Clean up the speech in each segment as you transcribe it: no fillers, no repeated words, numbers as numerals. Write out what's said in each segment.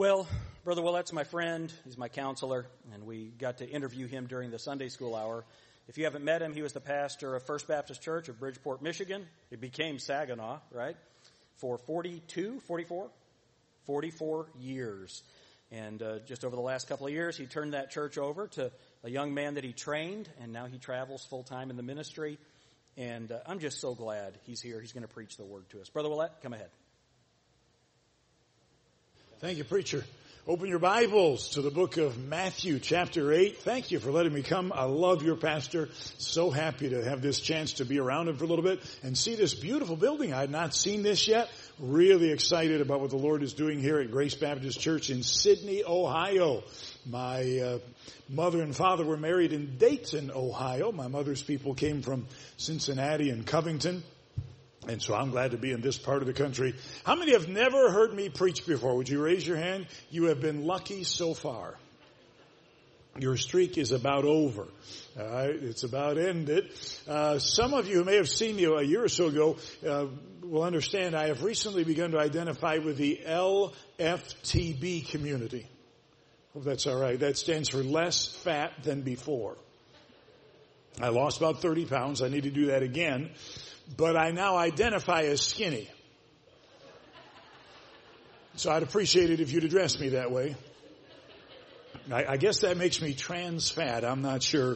Well, Brother Willette's my friend. He's my counselor, and we got to interview him during the Sunday school hour. If you haven't met him, he was the pastor of First Baptist Church of Bridgeport, Michigan. He became Saginaw, right, for 44 years. And just over the last couple of years, he turned that church over to a young man that he trained, and now he travels full-time in the ministry. And I'm just so glad he's here. He's going to preach the word to us. Brother Willette, come ahead. Thank you, preacher. Open your Bibles to the book of Matthew, chapter 8. Thank you for letting me come. I love your pastor. So happy to have this chance to be around him for a little bit and see this beautiful building. I had not seen this yet. Really excited about what the Lord is doing here at Grace Baptist Church in Sydney, Ohio. My mother and father were married in Dayton, Ohio. My mother's people came from Cincinnati and Covington. And so I'm glad to be in this part of the country. How many have never heard me preach before? Would you raise your hand? You have been lucky so far. Your streak is about over. All right, it's about ended. Some of you who may have seen me a year or so ago will understand I have recently begun to identify with the LFTB community. Hope that's all right. That stands for less fat than before. I lost about 30 pounds. I need to do that again. But I now identify as skinny. So I'd appreciate it if you'd address me that way. I guess that makes me trans fat. I'm not sure.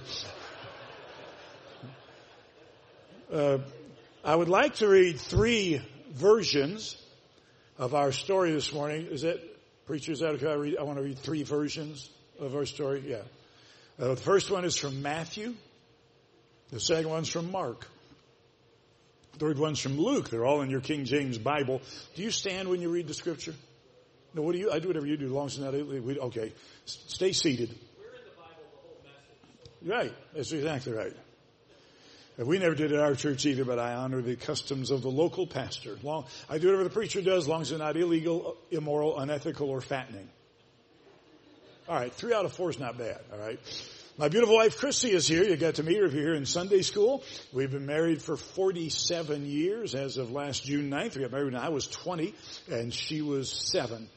I would like to read 3 versions of our story this morning. Is that, preacher, is that okay? I want to read 3 versions of our story. Yeah. The first one is from Matthew. The second one's from Mark. Third one's from Luke. They're all in your King James Bible. Do you stand when you read the scripture? No, what do you? I do whatever you do, as long as it's not. Okay, stay seated. We're in the Bible the whole message. Right, that's exactly right. We never did it at our church either, but I honor the customs of the local pastor. I do whatever the preacher does, as long as it's not illegal, immoral, unethical, or fattening. All right, 3 out of 4 is not bad. All right. My beautiful wife, Chrissy, is here. You got to meet her if you're here in Sunday school. We've been married for 47 years as of last June 9th. We got married when I was 20 and she was 7.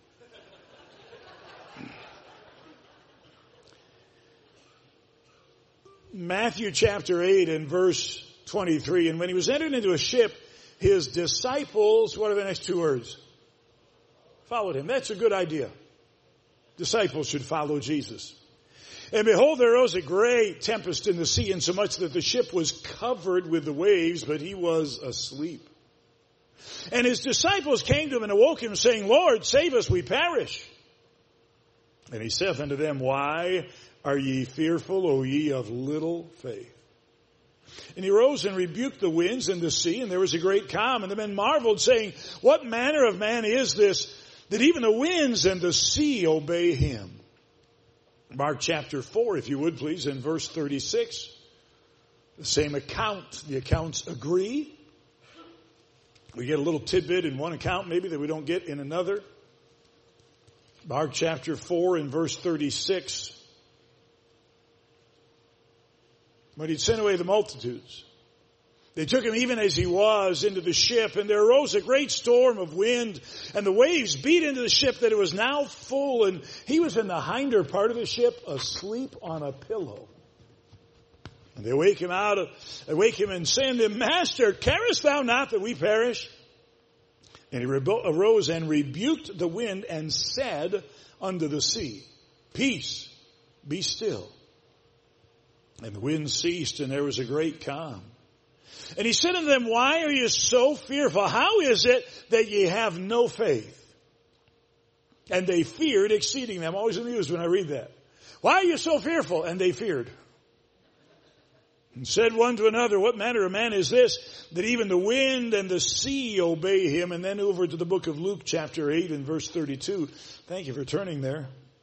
Matthew chapter 8 and verse 23. And when he was entered into a ship, his disciples, what are the next 2 words? Followed him. That's a good idea. Disciples should follow Jesus. And behold, there arose a great tempest in the sea, insomuch that the ship was covered with the waves, but he was asleep. And his disciples came to him and awoke him, saying, Lord, save us, we perish. And he saith unto them, Why are ye fearful, O ye of little faith? And he rose and rebuked the winds and the sea, and there was a great calm. And the men marveled, saying, What manner of man is this, that even the winds and the sea obey him? Mark chapter 4, if you would please, in verse 36. The same account. The accounts agree. We get a little tidbit in one account maybe that we don't get in another. Mark chapter 4 in verse 36. When he'd sent away the multitudes, they took him even as he was into the ship, and there arose a great storm of wind, and the waves beat into the ship that it was now full, and he was in the hinder part of the ship, asleep on a pillow. And they wake him and say unto him, Master, carest thou not that we perish? And he arose and rebuked the wind and said unto the sea, Peace, be still. And the wind ceased, and there was a great calm. And he said unto them, Why are you so fearful? How is it that ye have no faith? And they feared exceeding. I'm always amused when I read that. Why are you so fearful? And they feared. And said one to another, What manner of man is this, that even the wind and the sea obey him? And then over to the book of Luke chapter 8 and verse 32. Thank you for turning there.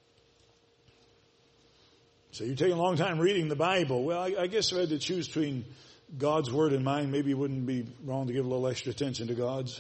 So you're taking a long time reading the Bible. Well, I guess if I had to choose between God's word and mine, maybe it wouldn't be wrong to give a little extra attention to God's.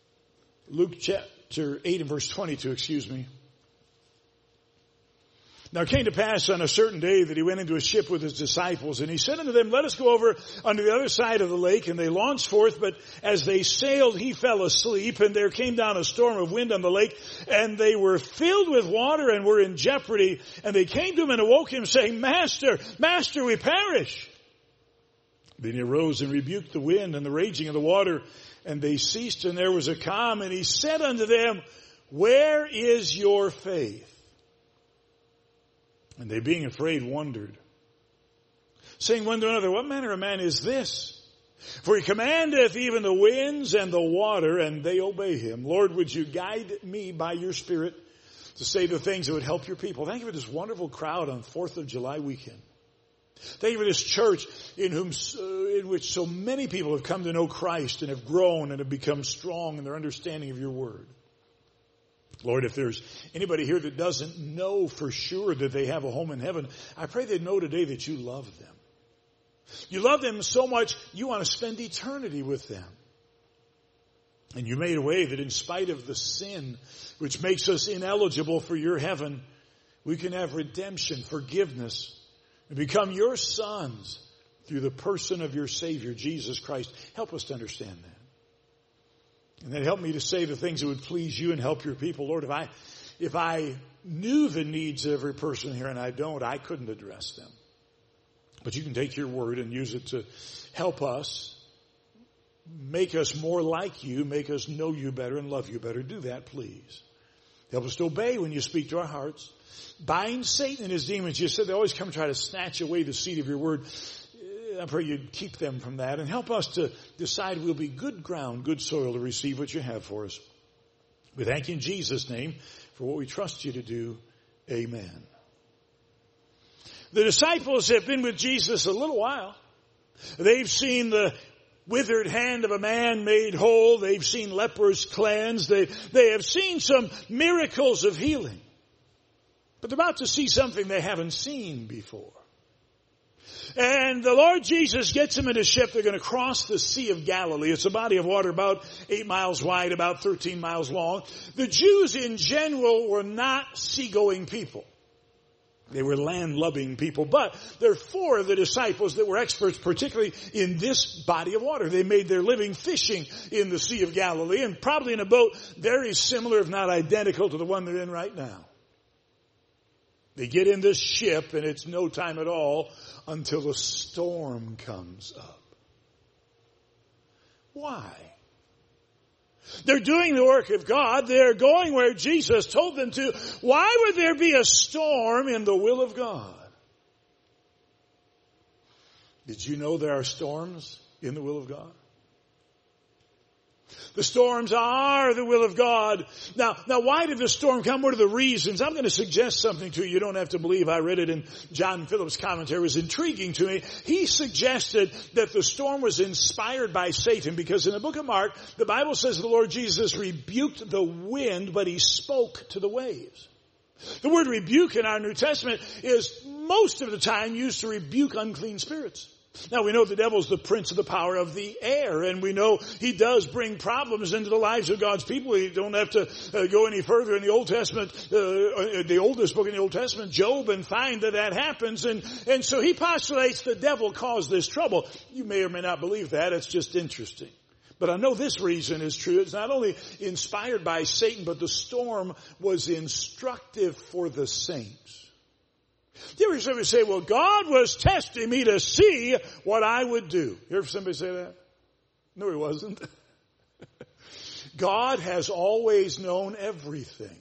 Luke chapter 8 and verse 22, excuse me. Now it came to pass on a certain day that he went into a ship with his disciples, and he said unto them, let us go over unto the other side of the lake. And they launched forth, but as they sailed, he fell asleep, and there came down a storm of wind on the lake, and they were filled with water and were in jeopardy. And they came to him and awoke him, saying, Master, Master, we perish. Then he arose and rebuked the wind and the raging of the water, and they ceased, and there was a calm. And he said unto them, where is your faith? And they being afraid wondered, saying one to another, what manner of man is this? For he commandeth even the winds and the water, and they obey him. Lord, would you guide me by your Spirit to say the things that would help your people? Thank you for this wonderful crowd on 4th of July weekend. Thank you for this church in which so many people have come to know Christ and have grown and have become strong in their understanding of your word. Lord, if there's anybody here that doesn't know for sure that they have a home in heaven, I pray they know today that you love them. You love them so much, you want to spend eternity with them. And you made a way that in spite of the sin which makes us ineligible for your heaven, we can have redemption, forgiveness, and become your sons through the person of your Savior, Jesus Christ. Help us to understand that. And then help me to say the things that would please you and help your people. Lord, if I knew the needs of every person here, and I don't, I couldn't address them. But you can take your word and use it to help us, make us more like you, make us know you better and love you better. Do that, please. Help us to obey when you speak to our hearts. Bind Satan and his demons. You said they always come try to snatch away the seed of your word. I pray you'd keep them from that and help us to decide we'll be good ground, good soil to receive what you have for us. We thank you in Jesus' name for what we trust you to do. Amen. The disciples have been with Jesus a little while. They've seen the withered hand of a man made whole. They've seen lepers cleansed. They have seen some miracles of healing. But they're about to see something they haven't seen before. And the Lord Jesus gets them in a ship. They're going to cross the Sea of Galilee. It's a body of water about 8 miles wide, about 13 miles long. The Jews in general were not seagoing people. They were land-loving people. But there are 4 of the disciples that were experts, particularly in this body of water. They made their living fishing in the Sea of Galilee, and probably in a boat very similar, if not identical, to the one they're in right now. They get in this ship, and it's no time at all until a storm comes up. Why? They're doing the work of God. They're going where Jesus told them to. Why would there be a storm in the will of God? Did you know there are storms in the will of God? The storms are the will of God. Now, why did the storm come? What are the reasons? I'm going to suggest something to you. You don't have to believe. I read it in John Phillips' commentary. It was intriguing to me. He suggested that the storm was inspired by Satan because in the book of Mark, the Bible says the Lord Jesus rebuked the wind, but he spoke to the waves. The word rebuke in our New Testament is most of the time used to rebuke unclean spirits. Now we know the devil's the prince of the power of the air, and we know he does bring problems into the lives of God's people. We don't have to go any further in the Old Testament, the oldest book in the Old Testament, Job, and find that happens. And so he postulates the devil caused this trouble. You may or may not believe that. It's just interesting. But I know this reason is true. It's not only inspired by Satan, but the storm was instructive for the saints. You ever somebody say, well, God was testing me to see what I would do? You ever somebody say that? No, he wasn't. God has always known everything.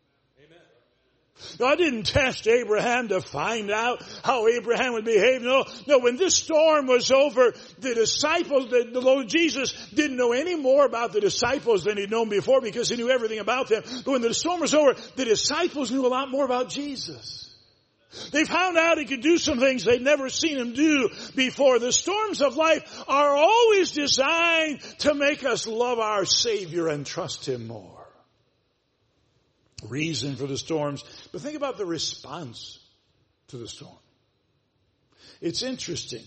God didn't test Abraham to find out how Abraham would behave. No, when this storm was over, the disciples, the Lord Jesus didn't know any more about the disciples than he'd known before because he knew everything about them. But when the storm was over, the disciples knew a lot more about Jesus. They found out he could do some things they'd never seen him do before. The storms of life are always designed to make us love our Savior and trust him more. Reason for the storms. But think about the response to the storm. It's interesting.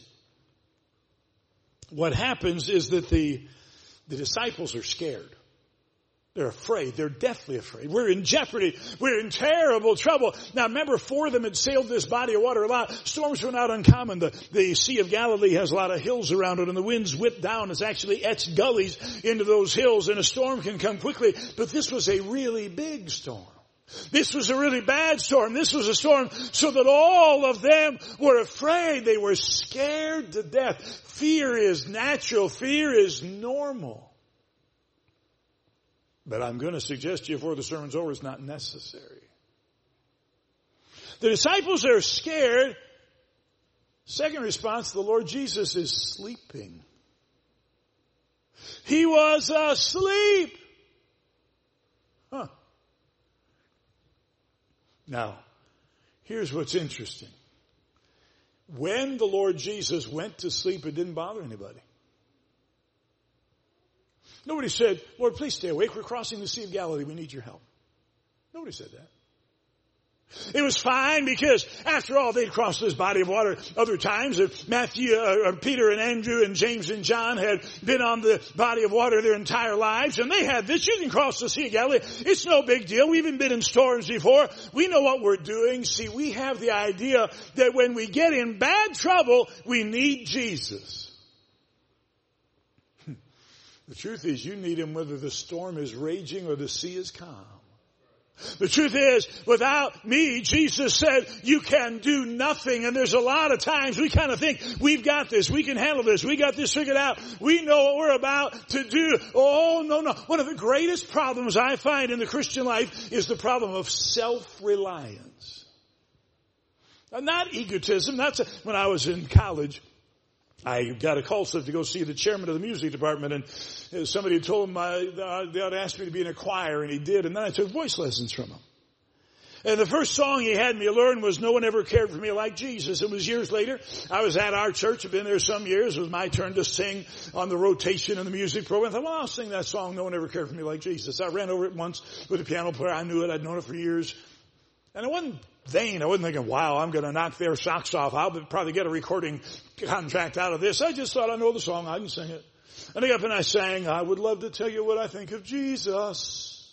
What happens is that the disciples are scared. They're afraid. They're deathly afraid. We're in jeopardy. We're in trouble. Now remember, 4 of them had sailed this body of water a lot. Storms were not uncommon. The Sea of Galilee has a lot of hills around it, and the winds whip down. It's actually etched gullies into those hills, and a storm can come quickly. But this was a really big storm. This was a really bad storm. This was a storm so that all of them were afraid. They were scared to death. Fear is natural. Fear is normal. But I'm going to suggest to you before the sermon's over, it's not necessary. The disciples are scared. Second response, the Lord Jesus is sleeping. He was asleep. Now, here's what's interesting. When the Lord Jesus went to sleep, it didn't bother anybody. Nobody said, Lord, please stay awake. We're crossing the Sea of Galilee. We need your help. Nobody said that. It was fine because, after all, they'd crossed this body of water other times. Peter and Andrew and James and John had been on the body of water their entire lives, and they had this. You can cross the Sea of Galilee. It's no big deal. We've even been in storms before. We know what we're doing. See, we have the idea that when we get in bad trouble, we need Jesus. The truth is, you need him whether the storm is raging or the sea is calm. The truth is, without me, Jesus said, you can do nothing. And there's a lot of times we kind of think, we've got this, we can handle this, we got this figured out, we know what we're about to do. Oh, no. One of the greatest problems I find in the Christian life is the problem of self-reliance. Not egotism. When I was in college, I got a call slip to go see the chairman of the music department, and somebody told him they ought to ask me to be in a choir, and he did, and then I took voice lessons from him. And the first song he had me learn was No One Ever Cared for Me Like Jesus. It was years later. I was at our church. I've been there some years. It was my turn to sing on the rotation in the music program. I thought, well, I'll sing that song, No One Ever Cared for Me Like Jesus. I ran over it once with a piano player. I knew it. I'd known it for years. And I wasn't vain. I wasn't thinking, wow, I'm going to knock their socks off. I'll probably get a recording contract out of this. I just thought, I know the song. I can sing it. And I got up and I sang, I would love to tell you what I think of Jesus.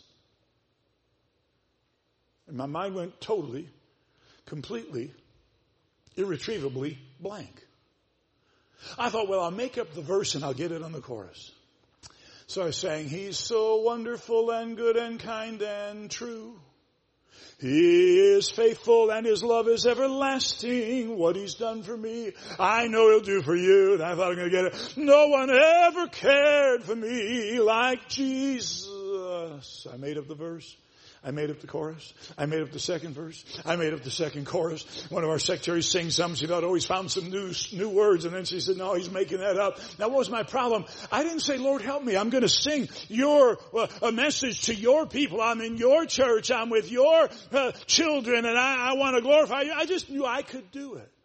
And my mind went totally, completely, irretrievably blank. I thought, well, I'll make up the verse and I'll get it on the chorus. So I sang, he's so wonderful and good and kind and true. He is faithful and his love is everlasting. What he's done for me, I know he'll do for you. And I thought I'm going to get it. No one ever cared for me like Jesus. I made up the verse. I made up the chorus. I made up the second verse. I made up the second chorus. One of our secretaries sings something. She thought, oh, he's found some new words. And then she said, no, he's making that up. Now, what was my problem? I didn't say, Lord, help me. I'm going to sing a message to your people. I'm in your church. I'm with your children. And I want to glorify you. I just knew I could do it.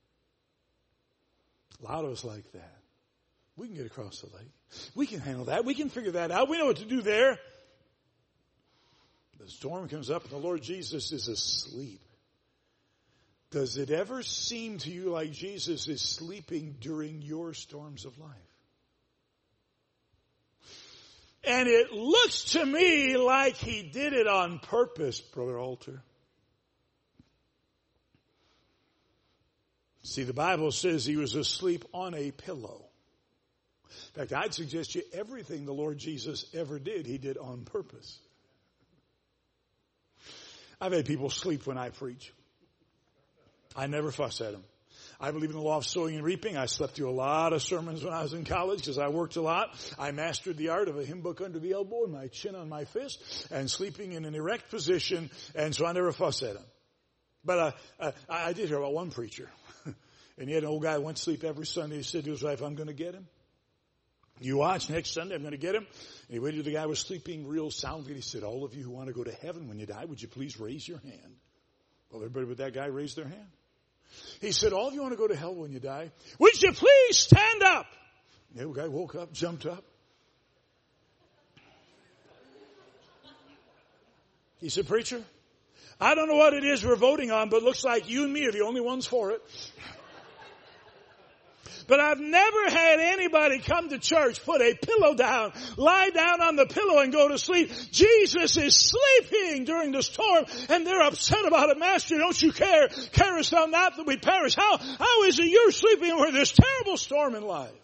A lot of us like that. We can get across the lake. We can handle that. We can figure that out. We know what to do there. The storm comes up and the Lord Jesus is asleep. Does it ever seem to you like Jesus is sleeping during your storms of life? And it looks to me like he did it on purpose, Brother Alter. See, the Bible says he was asleep on a pillow. In fact, I'd suggest you everything the Lord Jesus ever did, he did on purpose. I've had people sleep when I preach. I never fuss at them. I believe in the law of sowing and reaping. I slept through a lot of sermons when I was in college because I worked a lot. I mastered the art of a hymn book under the elbow and my chin on my fist and sleeping in an erect position, and so I never fuss at them. But I did hear about one preacher, and he had an old guy who went to sleep every Sunday. He said to his wife, I'm going to get him. You watch, next Sunday I'm going to get him. And he waited till the guy was sleeping real soundly. He said, all of you who want to go to heaven when you die, would you please raise your hand? Well, everybody but that guy raised their hand. He said, all of you want to go to hell when you die, would you please stand up? The old guy woke up, jumped up. He said, preacher, I don't know what it is we're voting on, but it looks like you and me are the only ones for it. But I've never had anybody come to church, put a pillow down, lie down on the pillow and go to sleep. Jesus is sleeping during the storm and they're upset about it. Master, don't you care? Carest thou not that we perish? How is it you're sleeping over this terrible storm in life?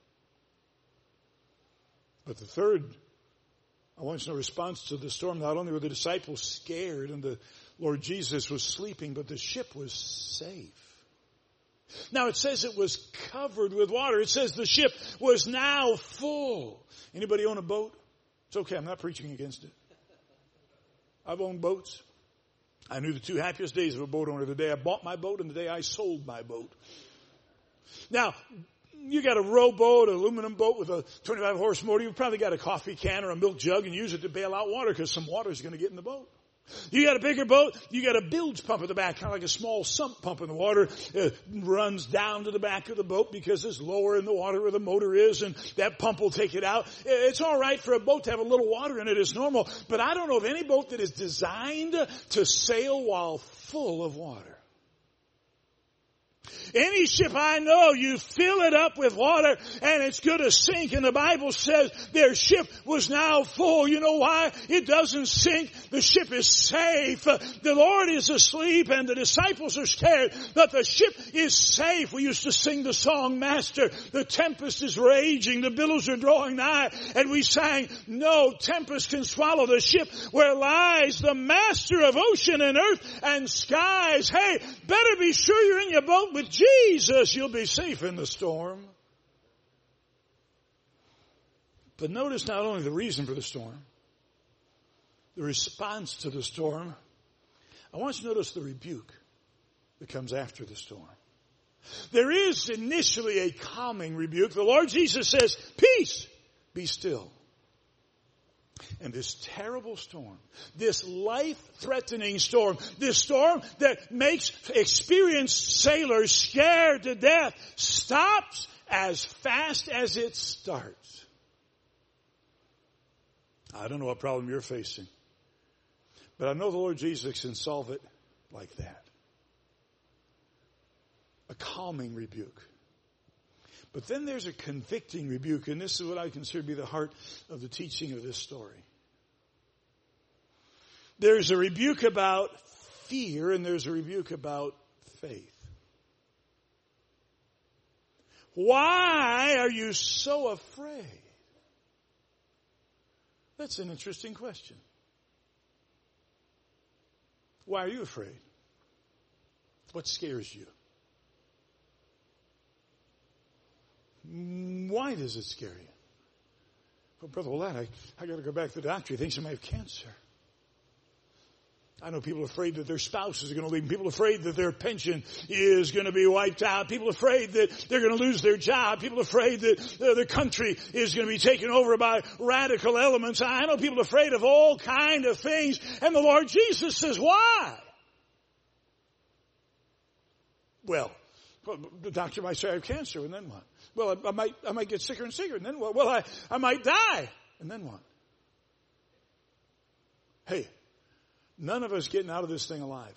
But the third, I want you to know, response to the storm, not only were the disciples scared and the Lord Jesus was sleeping, but the ship was safe. Now it says it was covered with water. It says the ship was now full. Anybody own a boat? It's okay, I'm not preaching against it. I've owned boats. I knew the two happiest days of a boat owner: the day I bought my boat and the day I sold my boat. Now, you got a rowboat, an aluminum boat with a 25 horse motor. You've probably got a coffee can or a milk jug and use it to bail out water because some water is going to get in the boat. You got a bigger boat, you got a bilge pump at the back, kind of like a small sump pump, and the water runs down to the back of the boat because it's lower in the water where the motor is, and that pump will take it out. It's all right for a boat to have a little water in it. It's normal. But I don't know of any boat that is designed to sail while full of water. Any ship I know, you fill it up with water and it's going to sink. And the Bible says their ship was now full. You know why? It doesn't sink. The ship is safe. The Lord is asleep and the disciples are scared, but the ship is safe. We used to sing the song, Master, the tempest is raging, the billows are drawing nigh. And we sang, no tempest can swallow the ship where lies the Master of ocean and earth and skies. Hey, better be sure you're in your boat with Jesus. You'll be safe in the storm. But notice not only the reason for the storm, the response to the storm. I want you to notice the rebuke that comes after the storm. There is initially a calming rebuke. The Lord Jesus says, peace, be still. And this terrible storm, this life-threatening storm, this storm that makes experienced sailors scared to death, stops as fast as it starts. I don't know what problem you're facing, but I know the Lord Jesus can solve it like that. A calming rebuke. But then there's a convicting rebuke, and this is what I consider to be the heart of the teaching of this story. There's a rebuke about fear, and there's a rebuke about faith. Why are you so afraid? That's an interesting question. Why are you afraid? What scares you? Why does it scare you? Well, Brother Willett, I got to go back to the doctor. He thinks I might have cancer. I know people are afraid that their spouses are going to leave them. People are afraid that their pension is going to be wiped out. People are afraid that they're going to lose their job. People are afraid that the country is going to be taken over by radical elements. I know people are afraid of all kinds of things. And the Lord Jesus says, why? Well, the doctor might say I have cancer, and then what? Well, I might get sicker and sicker, and then what? Well, I might die, and then what? Hey, none of us getting out of this thing alive.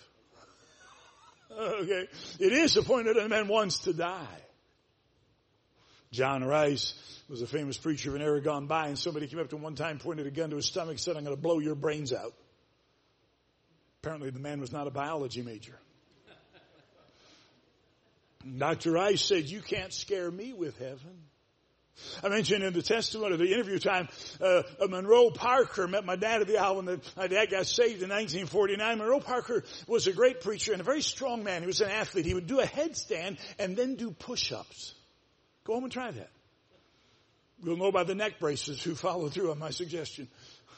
Okay? It is appointed that a man wants to die. John Rice was a famous preacher of an era gone by, and somebody came up to him one time, pointed a gun to his stomach, and said, I'm going to blow your brains out. Apparently the man was not a biology major. Dr. Rice said, you can't scare me with heaven. I mentioned in the testimony, the interview time, Monroe Parker met my dad at the hour when my dad got saved in 1949. Monroe Parker was a great preacher and a very strong man. He was an athlete. He would do a headstand and then do push-ups. Go home and try that. We'll know by the neck braces who followed through on my suggestion.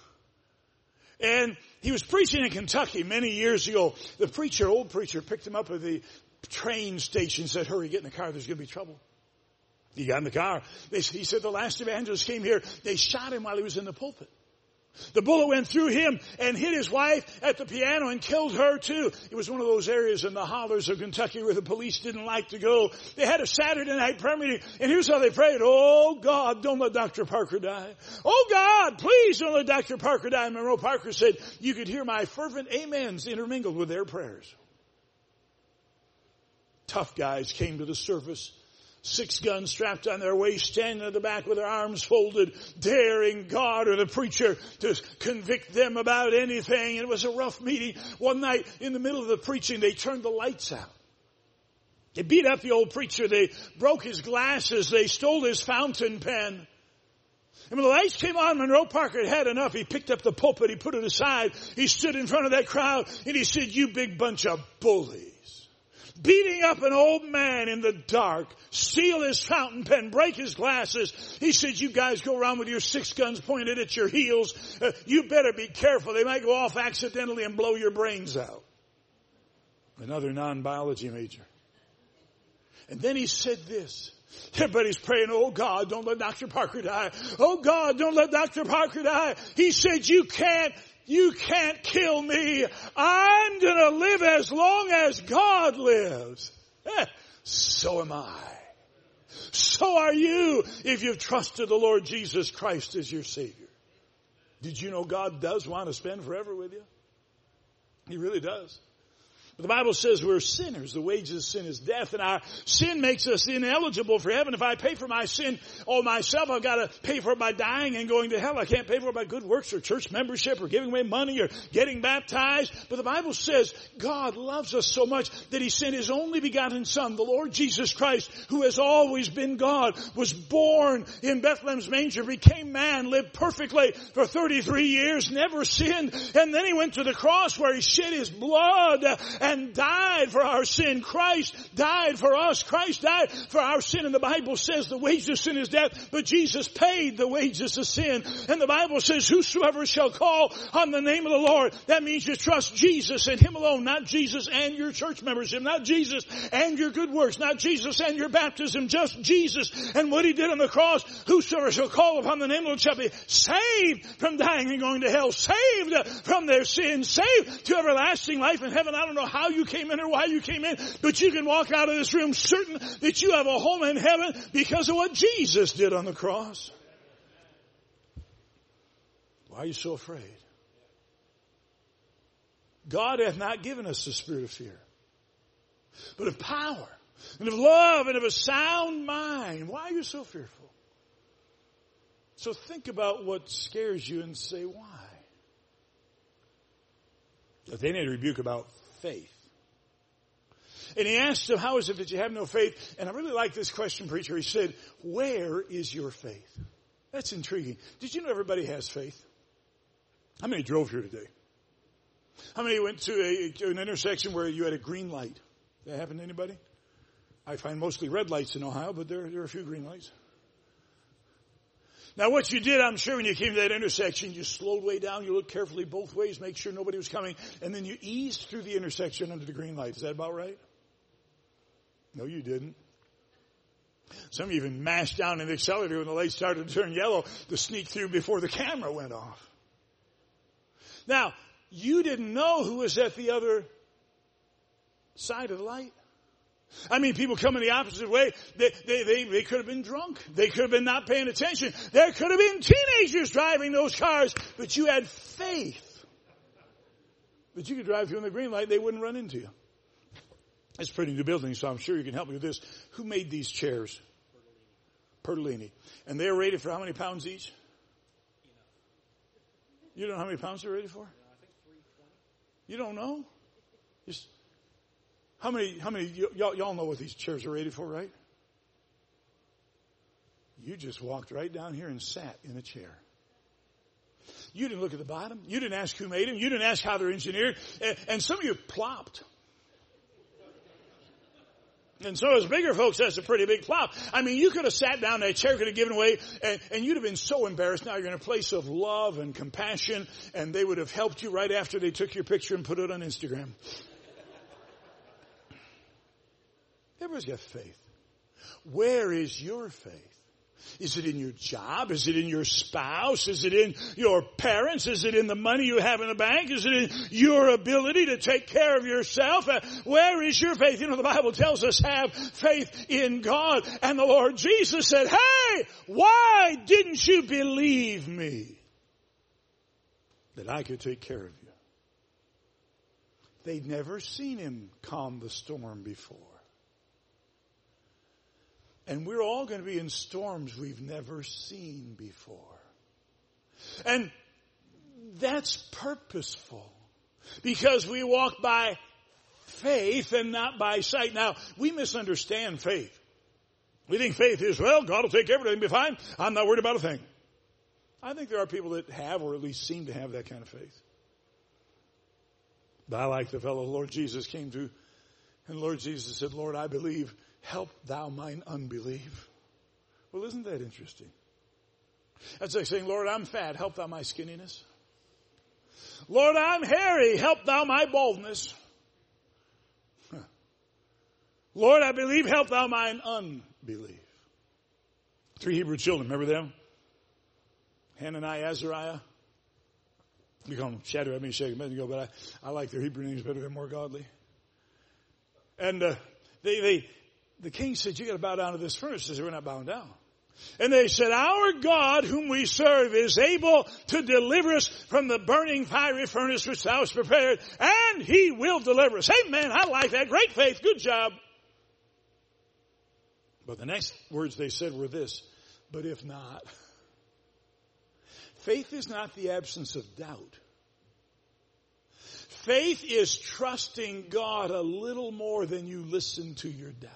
And he was preaching in Kentucky many years ago. The preacher, old preacher, picked him up at the train station, said, hurry, get in the car, there's going to be trouble. He got in the car. He said the last evangelist came here. They shot him while he was in the pulpit. The bullet went through him and hit his wife at the piano and killed her too. It was one of those areas in the hollers of Kentucky where the police didn't like to go. They had a Saturday night prayer meeting, and here's how they prayed. Oh God, don't let Dr. Parker die. Oh God, please don't let Dr. Parker die. And Monroe Parker said, you could hear my fervent amens intermingled with their prayers. Tough guys came to the service. 6 guns strapped on their waist, standing at the back with their arms folded, daring God or the preacher to convict them about anything. It was a rough meeting. One night in the middle of the preaching, they turned the lights out. They beat up the old preacher. They broke his glasses. They stole his fountain pen. And when the lights came on, Monroe Parker had had enough. He picked up the pulpit. He put it aside. He stood in front of that crowd and he said, "You big bunch of bullies. Beating up an old man in the dark, steal his fountain pen, break his glasses." He said, "You guys go around with your 6 guns pointed at your heels. You better be careful. They might go off accidentally and blow your brains out." Another non-biology major. And then he said this. Everybody's praying, "Oh God, don't let Dr. Parker die. Oh God, don't let Dr. Parker die." He said, You can't kill me. I'm going to live as long as God lives. So am I. So are you if you've trusted the Lord Jesus Christ as your Savior. Did you know God does want to spend forever with you? He really does. But the Bible says we're sinners. The wages of sin is death, and our sin makes us ineligible for heaven. If I pay for my sin all myself, I've got to pay for it by dying and going to hell. I can't pay for it by good works or church membership or giving away money or getting baptized. But the Bible says God loves us so much that He sent His only begotten Son, the Lord Jesus Christ, who has always been God, was born in Bethlehem's manger, became man, lived perfectly for 33 years, never sinned, and then He went to the cross where He shed His blood and died for our sin. Christ died for us. Christ died for our sin. And the Bible says the wages of sin is death, but Jesus paid the wages of sin. And the Bible says whosoever shall call on the name of the Lord. That means you trust Jesus and Him alone, not Jesus and your church membership, not Jesus and your good works, not Jesus and your baptism, just Jesus and what He did on the cross. Whosoever shall call upon the name of the Lord shall be saved from dying and going to hell, saved from their sins, saved to everlasting life in heaven. I don't know how you came in or why you came in, but you can walk out of this room certain that you have a home in heaven because of what Jesus did on the cross. Why are you so afraid? God hath not given us the spirit of fear, but of power and of love and of a sound mind. Why are you so fearful? So think about what scares you and say, why? But they need a rebuke about faith. And he asked them, how is it that you have no faith? And I really like this question, preacher. He said, where is your faith? That's intriguing. Did you know everybody has faith? How many drove here today? How many went to an intersection where you had a green light? Did that happen to anybody? I find mostly red lights in Ohio, but there are a few green lights. Now what you did, I'm sure, when you came to that intersection, you slowed way down, you looked carefully both ways, make sure nobody was coming, and then you eased through the intersection under the green light. Is that about right? No, you didn't. Some of you even mashed down in the accelerator when the light started to turn yellow to sneak through before the camera went off. Now, you didn't know who was at the other side of the light. I mean, people coming the opposite way, they could have been drunk. They could have been not paying attention. There could have been teenagers driving those cars, but you had faith that you could drive through in the green light, they wouldn't run into you. It's a pretty new building, so I'm sure you can help me with this. Who made these chairs? Pertolini. And they're rated for how many pounds each? You don't know how many pounds they're rated for? I think 320. You don't know? How many, y'all know what these chairs are rated for, right? You just walked right down here and sat in a chair. You didn't look at the bottom. You didn't ask who made them. You didn't ask how they're engineered. And some of you plopped. And so as bigger folks, that's a pretty big flop. I mean, you could have sat down, that chair could have given away, and you'd have been so embarrassed. Now you're in a place of love and compassion, and they would have helped you right after they took your picture and put it on Instagram. Everybody's got faith. Where is your faith? Is it in your job? Is it in your spouse? Is it in your parents? Is it in the money you have in the bank? Is it in your ability to take care of yourself? Where is your faith? You know, the Bible tells us have faith in God. And the Lord Jesus said, hey, why didn't you believe me that I could take care of you? They'd never seen him calm the storm before. And we're all going to be in storms we've never seen before. And that's purposeful. Because we walk by faith and not by sight. Now, we misunderstand faith. We think faith is, well, God will take care of it, it'll be fine. I'm not worried about a thing. I think there are people that have, or at least seem to have, that kind of faith. But I like the fellow Lord Jesus came to, and Lord Jesus said, Lord, I believe, help thou mine unbelief. Well, isn't that interesting? That's like saying, Lord, I'm fat, help thou my skinniness. Lord, I'm hairy, help thou my baldness. Lord, I believe, help thou mine unbelief. 3 Hebrew children, remember them? Hananiah, Azariah. We call them Shadrach, Meshach, and Abednego, but I like their Hebrew names better. They're more godly. And the king said, you got to bow down to this furnace. They said, we're not bowing down. And they said, our God whom we serve is able to deliver us from the burning fiery furnace which thou hast prepared, and he will deliver us. Amen. I like that. Great faith. Good job. But the next words they said were this, but if not. Faith is not the absence of doubt. Faith is trusting God a little more than you listen to your doubt.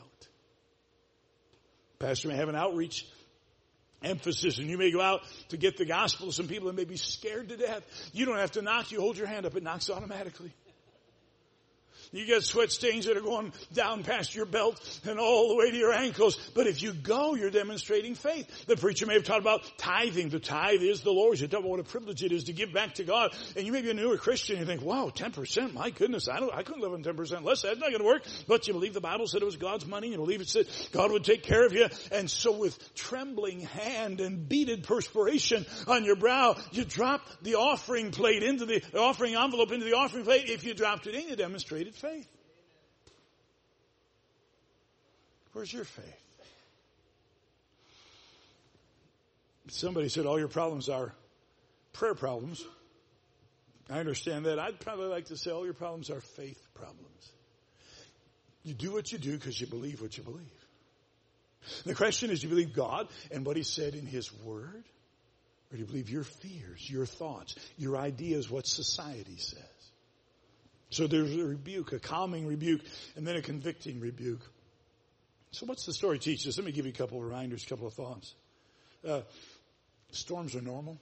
Pastor may have an outreach emphasis, and you may go out to get the gospel to some people that may be scared to death. You don't have to knock. You hold your hand up. It knocks automatically. You get sweat stains that are going down past your belt and all the way to your ankles. But if you go, you're demonstrating faith. The preacher may have taught about tithing. The tithe is the Lord's. You talk about what a privilege it is to give back to God. And you may be a newer Christian. You think, wow, 10%. My goodness, I couldn't live on 10% less. That's not going to work. But you believe the Bible said it was God's money. You believe it said God would take care of you. And so with trembling hand and beaded perspiration on your brow, you drop the offering plate into the offering envelope into the offering plate. If you dropped it in, you demonstrated faith. Where's your faith? Somebody said all your problems are prayer problems. I understand that. I'd probably like to say all your problems are faith problems. You do what you do because you believe what you believe. The question is, do you believe God and what He said in His Word? Or do you believe your fears, your thoughts, your ideas, what society says? So there's a rebuke, a calming rebuke, and then a convicting rebuke. So what's the story teach us? Let me give you a couple of reminders, a couple of thoughts. Storms are normal.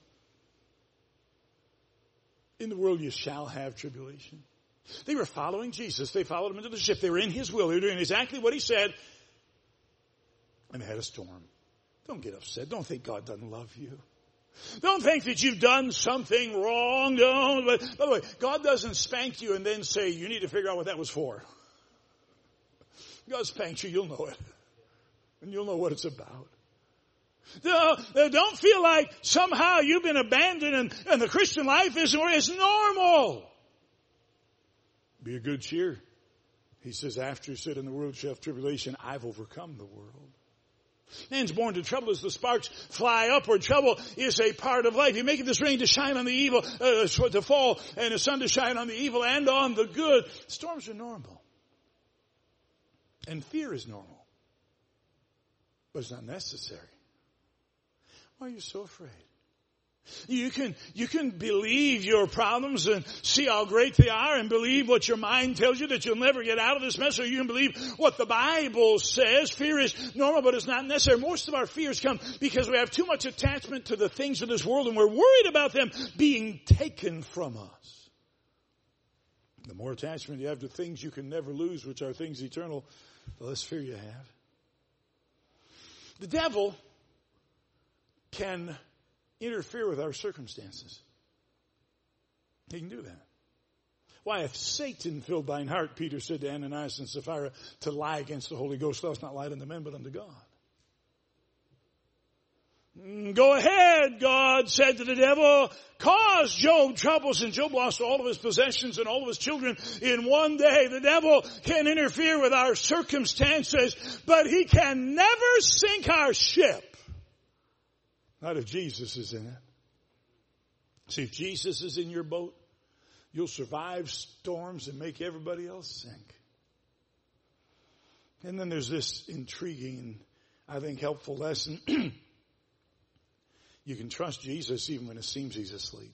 In the world you shall have tribulation. They were following Jesus. They followed Him into the ship. They were in His will. They were doing exactly what He said. And they had a storm. Don't get upset. Don't think God doesn't love you. Don't think that you've done something wrong. Don't. But, by the way, God doesn't spank you and then say, you need to figure out what that was for. God spanks you, you'll know it. And you'll know what it's about. Don't feel like somehow you've been abandoned and the Christian life isn't where it's normal. Be of good cheer. He says, after He said, in the world shall have tribulation, I've overcome the world. Man's born to trouble as the sparks fly upward. Trouble is a part of life. He maketh this rain to shine on the evil, to fall, and the sun to shine on the evil and on the good. Storms are normal. And fear is normal. But it's not necessary. Why are you so afraid? You can believe your problems and see how great they are and believe what your mind tells you that you'll never get out of this mess, or you can believe what the Bible says. Fear is normal, but it's not necessary. Most of our fears come because we have too much attachment to the things of this world and we're worried about them being taken from us. The more attachment you have to things you can never lose, which are things eternal, the less fear you have. The devil can interfere with our circumstances. He can do that. Why, if Satan filled thine heart, Peter said to Ananias and Sapphira, to lie against the Holy Ghost, thou hast not lied unto men, but unto God. Go ahead, God said to the devil, cause Job troubles, and Job lost all of his possessions and all of his children in one day. The devil can interfere with our circumstances, but he can never sink our ship. Not if Jesus is in it. See, if Jesus is in your boat, you'll survive storms and make everybody else sink. And then there's this intriguing, I think, helpful lesson. You can trust Jesus even when it seems he's asleep.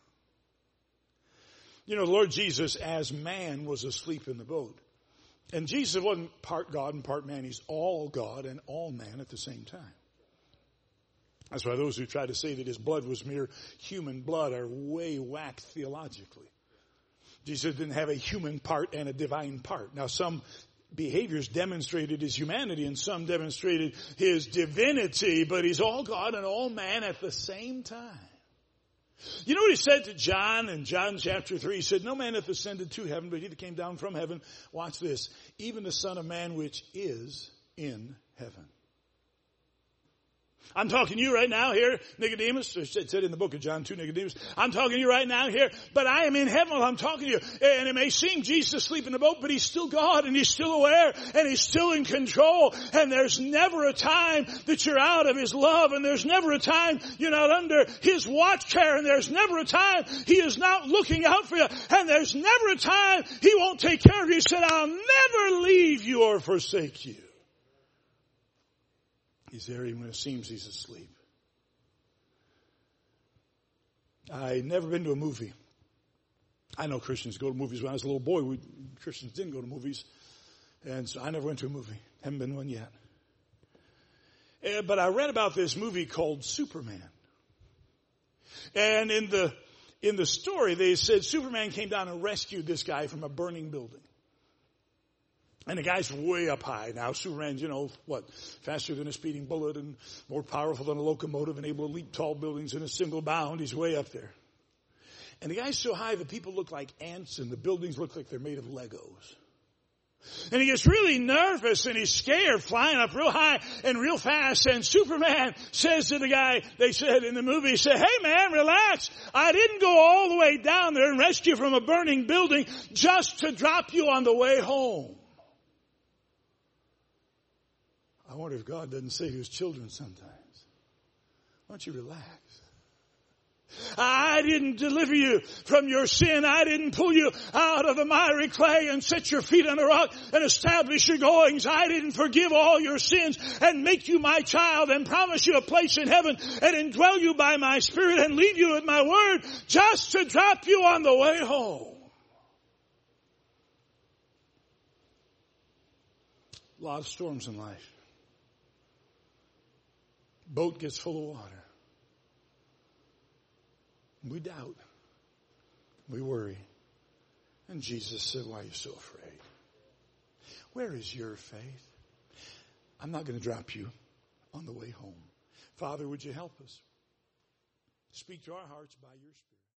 You know, the Lord Jesus as man was asleep in the boat. And Jesus wasn't part God and part man. He's all God and all man at the same time. That's why those who try to say that his blood was mere human blood are way whacked theologically. Jesus didn't have a human part and a divine part. Now, some behaviors demonstrated his humanity and some demonstrated his divinity, but he's all God and all man at the same time. You know what he said to John in John chapter 3? He said, no man hath ascended to heaven, but he that came down from heaven. Watch this. Even the Son of Man which is in heaven. I'm talking to you right now here, Nicodemus. It said in the book of John 2, Nicodemus. I'm talking to you right now here, but I am in heaven while I'm talking to you. And it may seem Jesus asleep in the boat, but he's still God and he's still aware and he's still in control. And there's never a time that you're out of his love, and there's never a time you're not under his watch care, and there's never a time he is not looking out for you, and there's never a time he won't take care of you. He said, I'll never leave you or forsake you. He's there even when it seems he's asleep. I've never been to a movie. I know Christians go to movies. When I was a little boy, Christians didn't go to movies. And so I never went to a movie. Haven't been to one yet. But I read about this movie called Superman. And in the story, they said Superman came down and rescued this guy from a burning building. And the guy's way up high. Now, Superman's, faster than a speeding bullet and more powerful than a locomotive and able to leap tall buildings in a single bound. He's way up there. And the guy's so high that people look like ants and the buildings look like they're made of Legos. And he gets really nervous and he's scared, flying up real high and real fast. And Superman says to the guy, they said in the movie, he said, hey man, relax. I didn't go all the way down there and rescue you from a burning building just to drop you on the way home. I wonder if God doesn't say to his children sometimes, why don't you relax? I didn't deliver you from your sin. I didn't pull you out of the miry clay and set your feet on a rock and establish your goings. I didn't forgive all your sins and make you my child and promise you a place in heaven and indwell you by my Spirit and leave you with my word just to drop you on the way home. A lot of storms in life. Boat gets full of water. We doubt. We worry. And Jesus said, why are you so afraid? Where is your faith? I'm not going to drop you on the way home. Father, would you help us? Speak to our hearts by your Spirit.